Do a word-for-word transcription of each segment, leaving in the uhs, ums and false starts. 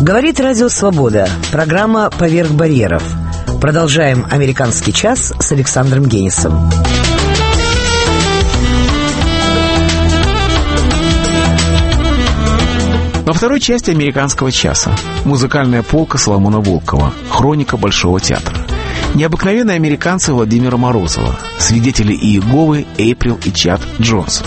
Говорит Радио Свобода. Программа «Поверх барьеров». Продолжаем «Американский час» с Александром Генисом. Во второй части «Американского часа» музыкальная полка Соломона Волкова, хроника Большого театра. Необыкновенные американцы Владимира Морозова, свидетели Иеговы Эйприл и Чад Джонс.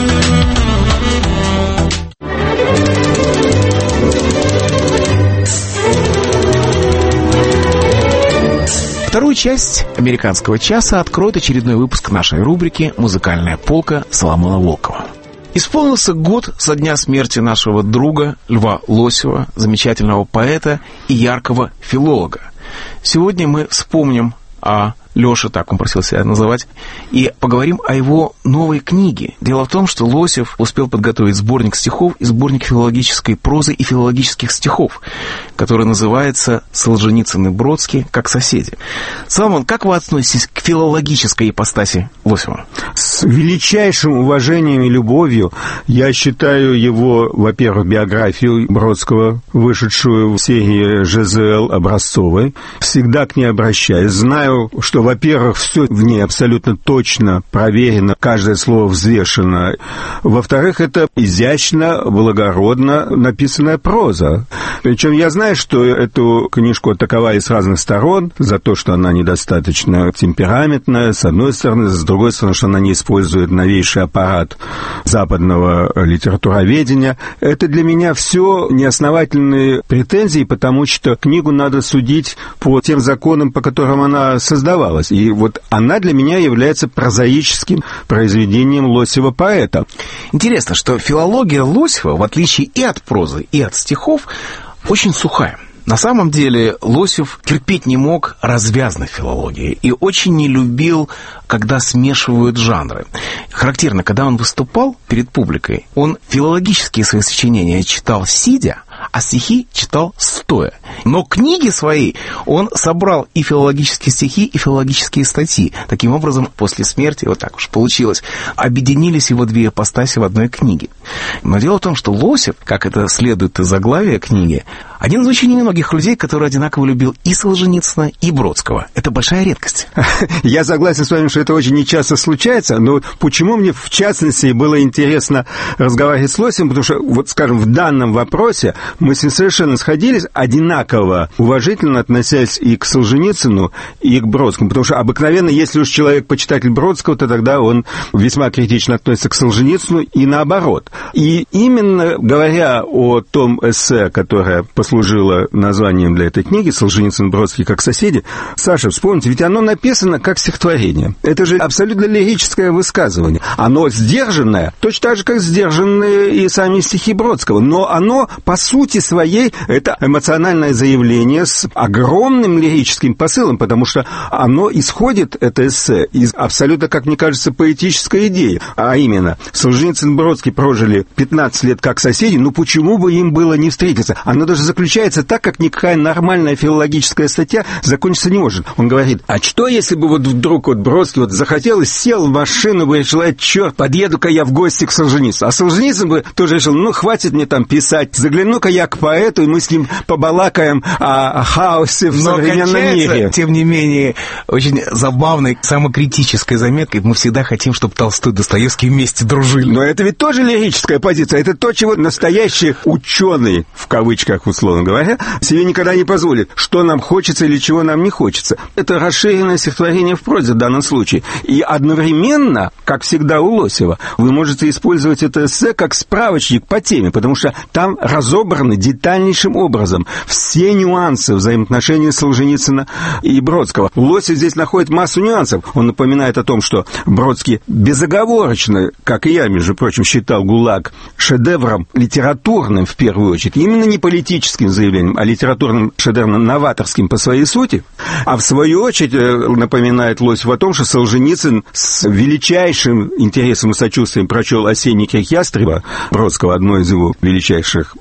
Вторую часть «Американского часа» откроет очередной выпуск нашей рубрики «Музыкальная полка» Соломона Волкова. Исполнился год со дня смерти нашего друга Льва Лосева, замечательного поэта и яркого филолога. Сегодня мы вспомним о Лёше, так он просил себя называть, и поговорим о его новой книге. Дело в том, что Лосев успел подготовить сборник стихов и сборник филологической прозы и филологических стихов, который называется «Солженицын и Бродский как соседи». Соломон, как вы относитесь к филологической ипостаси Лосева? С величайшим уважением и любовью. Я считаю его, во-первых, биографию Бродского, вышедшую в серии жэ зэ эл образцовой. Всегда к ней обращаюсь. Знаю, что, во-первых, все в ней абсолютно точно проверено, каждое слово взвешено. Во-вторых, это изящно, благородно написанная проза. Причем я знаю, что эту книжку атаковали с разных сторон за то, что она недостаточно темпераментная, с одной стороны, с другой стороны, что она не использует новейший аппарат западного литературоведения. Это для меня все неосновательные претензии, потому что книгу надо судить по тем законам, по которым она создавалась. И вот она для меня является прозаическим произведением Лосева поэта. Интересно, что филология Лосева, в отличие и от прозы, и от стихов, очень сухая. На самом деле Лосев терпеть не мог развязной филологии и очень не любил, когда смешивают жанры. Характерно, когда он выступал перед публикой, он филологические свои сочинения читал сидя, а стихи читал стоя. Но книги свои он собрал и филологические стихи, и филологические статьи. Таким образом, после смерти, вот так уж получилось, объединились его две ипостаси в одной книге. Но дело в том, что Лосев, как это следует из заглавия книги, один из очень немногих людей, который одинаково любил и Солженицына, и Бродского. Это большая редкость. Я согласен с вами, что это очень нечасто случается, но почему мне, в частности, было интересно разговаривать с Лосевым, потому что, вот, скажем, в данном вопросе мы с ним совершенно сходились, одинаково уважительно относясь и к Солженицыну, и к Бродскому, потому что обыкновенно, если уж человек почитатель Бродского, то тогда он весьма критично относится к Солженицыну и наоборот. И именно говоря о том эссе, которое послужило названием для этой книги «Солженицын, Бродский как соседи», Саша, вспомните, ведь оно написано как стихотворение. Это же абсолютно лирическое высказывание. Оно сдержанное, точно так же, как сдержанные и сами стихи Бродского, но оно, по сути своей, это эмоциональное заявление с огромным лирическим посылом, потому что оно исходит, это эссе, из абсолютно, как мне кажется, поэтической идеи. А именно, Солженицын и Бродский прожили пятнадцать лет как соседи, ну почему бы им было не встретиться? Оно даже заключается так, как никакая нормальная филологическая статья закончиться не может. Он говорит, а что, если бы вот вдруг вот Бродский вот захотел и сел в машину, бы решил, черт, подъеду-ка я в гости к Солженицыну. А Солженицын бы тоже решил, ну хватит мне там писать, загляну-ка я к поэту, и мы с ним побалакаем о хаосе в Но современном мире. Тем не менее, очень забавной, самокритической заметкой, мы всегда хотим, чтобы Толстой и Достоевский вместе дружили. Но это ведь тоже лирическая позиция. Это то, чего настоящий ученый, в кавычках, условно говоря, себе никогда не позволит. Что нам хочется или чего нам не хочется. Это расширенное стихотворение в прозе в данном случае. И одновременно, как всегда у Лосева, вы можете использовать это эссе как справочник по теме, потому что там разобраны детальнейшим образом все нюансы взаимоотношений Солженицына и Бродского. Лосев здесь находит массу нюансов. Он напоминает о том, что Бродский безоговорочно, как и я, между прочим, считал ГУЛАГ шедевром литературным в первую очередь. Именно не политическим заявлением, а литературным шедевром новаторским по своей сути. А в свою очередь напоминает Лосев о том, что Солженицын с величайшим интересом и сочувствием прочел «Осенний крик ястреба» Бродского, одно из его величайших произведений.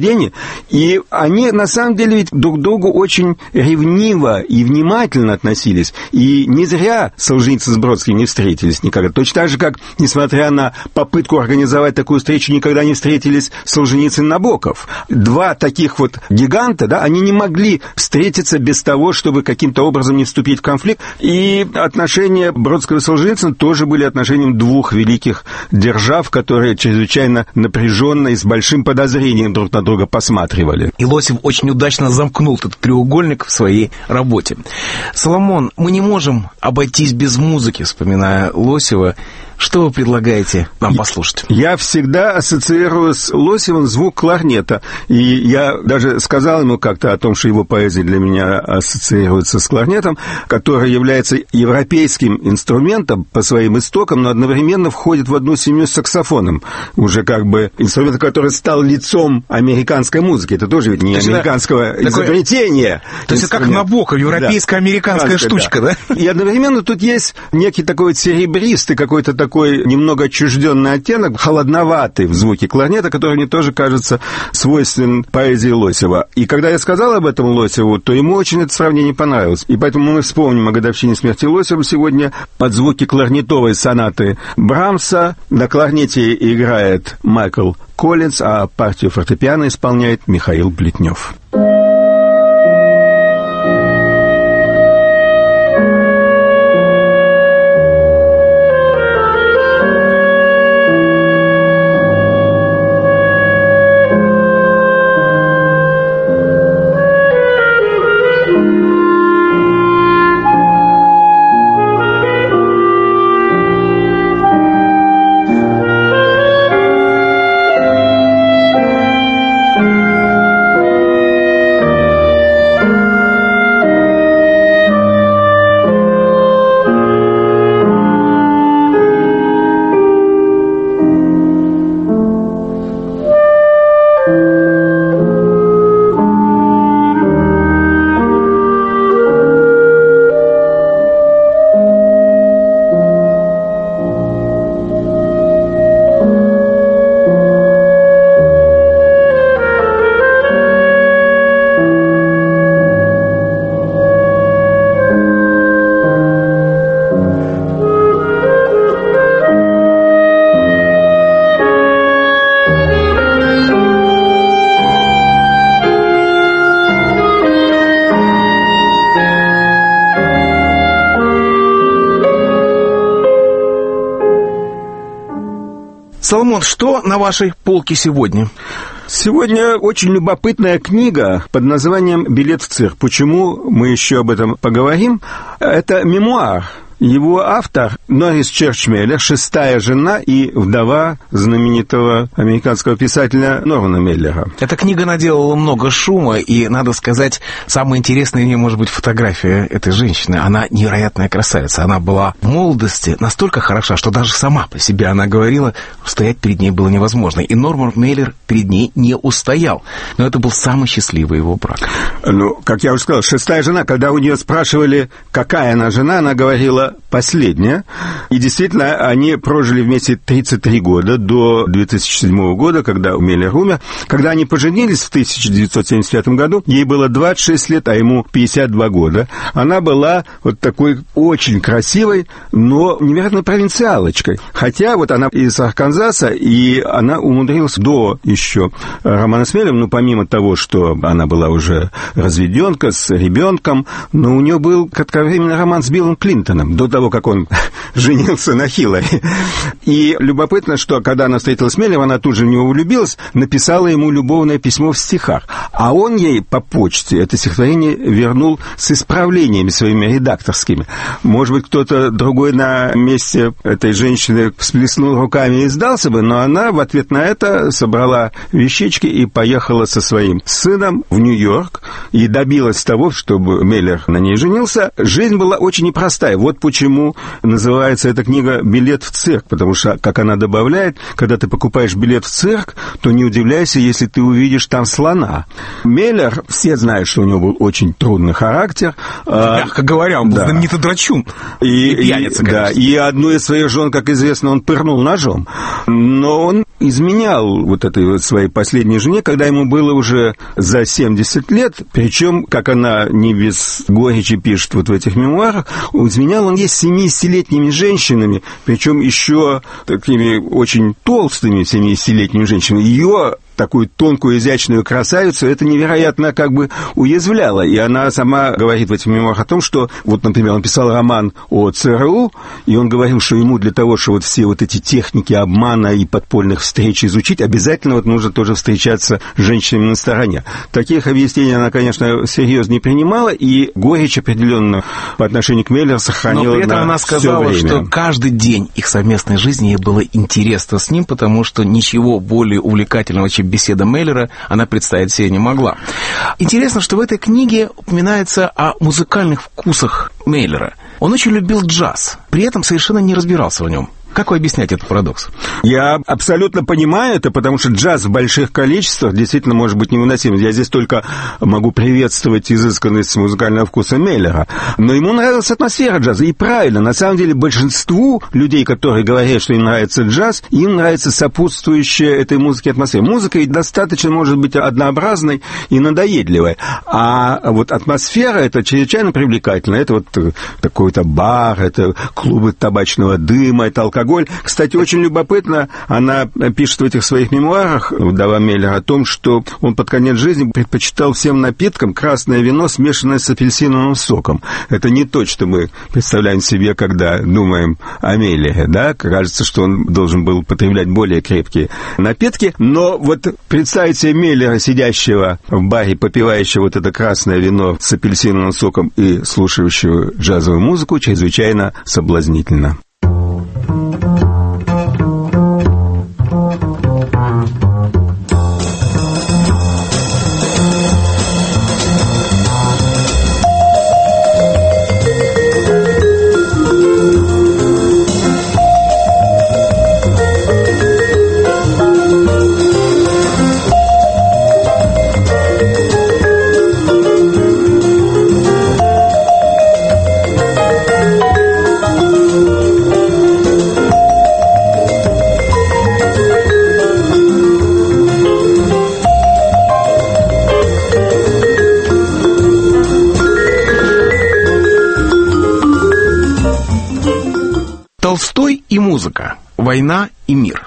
произведения. И они, на самом деле, ведь друг к другу очень ревниво и внимательно относились. И не зря Солженицын с Бродским не встретились никогда. Точно так же, как, несмотря на попытку организовать такую встречу, никогда не встретились Солженицын и Набоков. Два таких вот гиганта, да, они не могли встретиться без того, чтобы каким-то образом не вступить в конфликт. И отношения Бродского и Солженицына тоже были отношением двух великих держав, которые чрезвычайно напряженно и с большим подозрением друг на друга посматривали. И Лосев очень удачно замкнул этот треугольник в своей работе. Соломон, мы не можем обойтись без музыки, вспоминая Лосева. Что вы предлагаете нам послушать? Я всегда ассоциирую с Лосевым звук кларнета. И я даже сказал ему как-то о том, что его поэзия для меня ассоциируется с кларнетом, который является европейским инструментом по своим истокам, но одновременно входит в одну семью с саксофоном. Уже как бы инструмент, который стал лицом американской музыки. Это тоже ведь не то американского это изобретения. То есть это как Набоков, европейско-американская да. штучка, да? да? И одновременно тут есть некий такой серебристый какой-то такой такой немного отчужденный оттенок, холодноватый в звуке кларнета, который мне тоже кажется свойственен поэзии Лосева. И когда я сказал об этом Лосеву, то ему очень это сравнение понравилось. И поэтому мы вспомним о годовщине смерти Лосева сегодня под звуки кларнетовой сонаты Брамса. На кларнете играет Майкл Коллинз, а партию фортепиано исполняет Михаил Плетнев. Соломон, что на вашей полке сегодня? Сегодня очень любопытная книга под названием «Билет в цирк». Почему? Мы еще об этом поговорим. Это мемуар. Его автор Норрис Черчмеллер, шестая жена и вдова знаменитого американского писателя Нормана Миллера. Эта книга наделала много шума, и, надо сказать, самое интересное в ней может быть фотография этой женщины. Она невероятная красавица. Она была в молодости настолько хороша, что даже сама по себе она говорила, стоять перед ней было невозможно. И Норман Миллер перед ней не устоял. Но это был самый счастливый его брак. Ну, как я уже сказал, шестая жена. Когда у нее спрашивали, какая она жена, она говорила последняя. И действительно, они прожили вместе тридцать три года, до две тысячи седьмого года, когда Миллер умер. Когда они поженились в тысяча девятьсот семьдесят пятом году, ей было двадцать шесть лет, а ему пятьдесят два года. Она была вот такой очень красивой, но невероятной провинциалочкой. Хотя вот она из Арканзаса, и она умудрилась до еще романа с Миллером, ну, помимо того, что она была уже разведенка с ребенком, но у нее был кратковременный роман с Биллом Клинтоном, до того, как он женился на Хиллари. И любопытно, что когда она встретилась с Миллером, она тут же в него влюбилась, написала ему любовное письмо в стихах. А он ей по почте это стихотворение вернул с исправлениями своими редакторскими. Может быть, кто-то другой на месте этой женщины всплеснул руками и сдался бы, но она в ответ на это собрала вещички и поехала со своим сыном в Нью-Йорк и добилась того, чтобы Миллер на ней женился. Жизнь была очень непростая. Вот почему называется эта книга «Билет в цирк», потому что, как она добавляет, когда ты покупаешь билет в цирк, то не удивляйся, если ты увидишь там слона. Меллер, все знают, что у него был очень трудный характер. Мягко говоря, он был да. знаменитый драчун. И, и пьяница, и, да, и одну из своих жен, как известно, он пырнул ножом. Но он изменял вот этой вот своей последней жене, когда ему было уже за семьдесят лет, причем, как она не без горечи пишет вот в этих мемуарах, изменял он есть с семидесятилетними женщинами, причем еще такими очень толстыми семидесятилетними женщинами. Ее такую тонкую, изящную красавицу, это невероятно как бы уязвляло. И она сама говорит в этих мемуарах о том, что, вот, например, он писал роман о ЦРУ, и он говорил, что ему для того, чтобы вот все вот эти техники обмана и подпольных встреч изучить, обязательно вот нужно тоже встречаться с женщинами на стороне. Таких объяснений она, конечно, серьезно не принимала, и горечь определенно по отношению к Меллеру сохранила. Но при этом на она сказала, что каждый день их совместной жизни ей было интересно с ним, потому что ничего более увлекательного, чем беседа Меллера, она представить себе не могла. Интересно, что в этой книге упоминается о музыкальных вкусах Меллера. Он очень любил джаз, при этом совершенно не разбирался в нем. Как вы объясняете этот парадокс? Я абсолютно понимаю это, потому что джаз в больших количествах действительно может быть невыносим. Я здесь только могу приветствовать изысканность музыкального вкуса Меллера. Но ему нравилась атмосфера джаза. И правильно, на самом деле большинству людей, которые говорят, что им нравится джаз, им нравится сопутствующая этой музыке атмосфера. Музыка достаточно может быть однообразной и надоедливой. А вот атмосфера это чрезвычайно привлекательно. Это вот какой-то бар, это клубы табачного дыма, это алкоголь. Кстати, очень любопытно, она пишет в этих своих мемуарах, вдова Меллера, о том, что он под конец жизни предпочитал всем напиткам красное вино, смешанное с апельсиновым соком. Это не то, что мы представляем себе, когда думаем о Меллере, да? Кажется, что он должен был потреблять более крепкие напитки, но вот представить себе Меллера, сидящего в баре, попивающего вот это красное вино с апельсиновым соком и слушающего джазовую музыку, чрезвычайно соблазнительно. Толстой и музыка. Война и мир.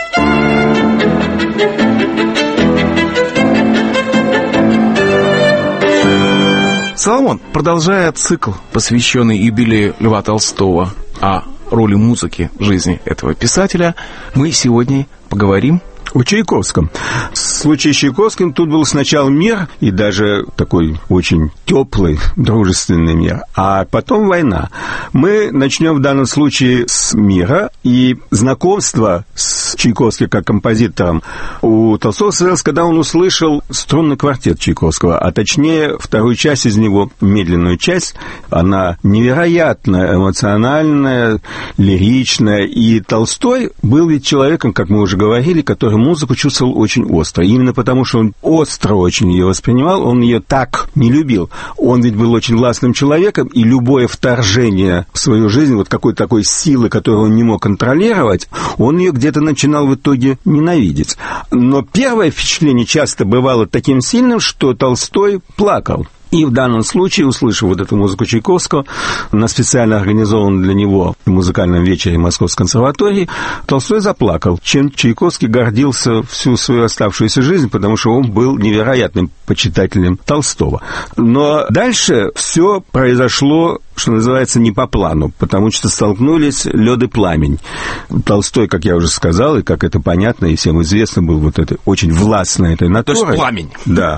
Соломон, продолжая цикл, посвященный юбилею Льва Толстого о роли музыки в жизни этого писателя, мы сегодня поговорим о Чайковском. В случае с Чайковским тут был сначала мир, и даже такой очень теплый, дружественный мир, а потом война. Мы начнем в данном случае с мира, и знакомство с Чайковским как композитором у Толстого состоялось, когда он услышал струнный квартет Чайковского, а точнее вторую часть из него, медленную часть. Она невероятно эмоциональная, лиричная, и Толстой был ведь человеком, как мы уже говорили, который музыку чувствовал очень остро. И именно потому, что он остро очень ее воспринимал, он ее так не любил. Он ведь был очень властным человеком, и любое вторжение в свою жизнь, вот какой-то такой силы, которую он не мог контролировать, он ее где-то начинал в итоге ненавидеть. Но первое впечатление часто бывало таким сильным, что Толстой плакал. И в данном случае, услышав вот эту музыку Чайковского на специально организованном для него музыкальном вечере Московской консерватории, Толстой заплакал, чем Чайковский гордился всю свою оставшуюся жизнь, потому что он был невероятным почитателем Толстого. Но дальше все произошло, что называется, не по плану, потому что столкнулись лед и пламень. Толстой, как я уже сказал, и как это понятно, и всем известно, был вот это очень властной этой натурой. То есть пламень. Да.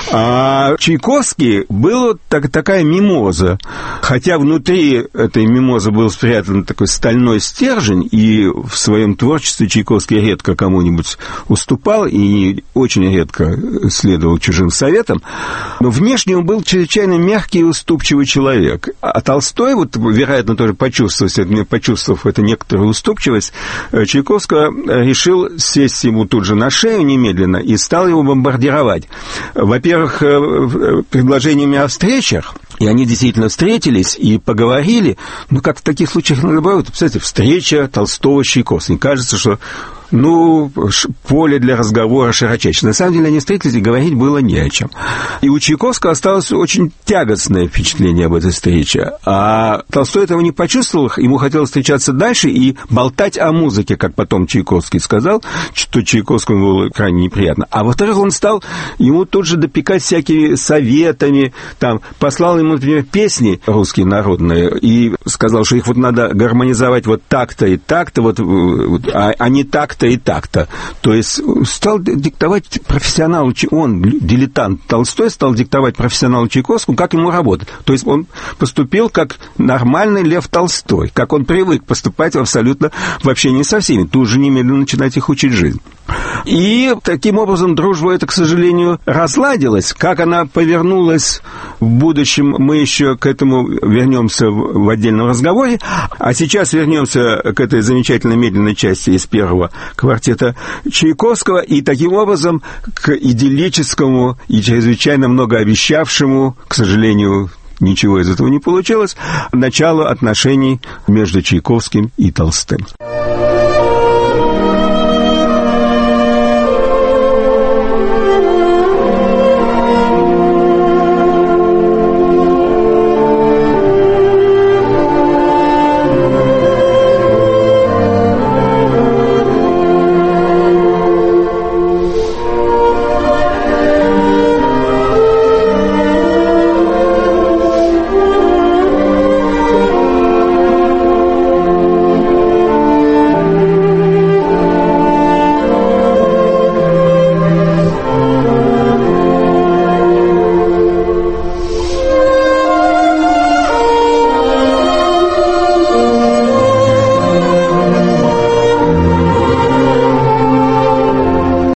А Чайковский был так, такая мимоза. Хотя внутри этой мимозы был спрятан такой стальной стержень, и в своем творчестве Чайковский редко кому-нибудь уступал и очень редко следовал чужим советам. Но внешне он был чрезвычайно мягкий и уступчивый человек. А Толстой, вот, вероятно, тоже почувствовав, почувствовав эту некоторую уступчивость, Чайковского решил сесть ему тут же на шею немедленно и стал его бомбардировать. Во-первых, предложениями о встречах, и они действительно встретились и поговорили, но как в таких случаях надо бывает, кстати, встреча Толстого с Чайковским. Кажется, что ну, поле для разговора широчайшее. На самом деле они встретились, и говорить было не о чем. И у Чайковского осталось очень тягостное впечатление об этой встрече. А Толстой этого не почувствовал, ему хотелось встречаться дальше и болтать о музыке, как потом Чайковский сказал, что Чайковскому было крайне неприятно. А во-вторых, он стал ему тут же допекать всякими советами, там, послал ему, например, песни русские народные, и сказал, что их вот надо гармонизовать вот так-то и так-то, вот, а, а не так-то и так-то. То есть стал диктовать профессионалу, он, дилетант Толстой, стал диктовать профессионалу Чайковскому, как ему работать. То есть он поступил как нормальный Лев Толстой, как он привык поступать абсолютно в общении со всеми. Тут же немедленно начинать их учить жизнь. И таким образом дружба эта, к сожалению, разладилась. Как она повернулась в будущем, мы еще к этому вернемся в отдельном разговоре. А сейчас вернемся к этой замечательной медленной части из первого квартета Чайковского и таким образом к идиллическому и чрезвычайно многообещавшему, к сожалению, ничего из этого не получилось, началу отношений между Чайковским и Толстым.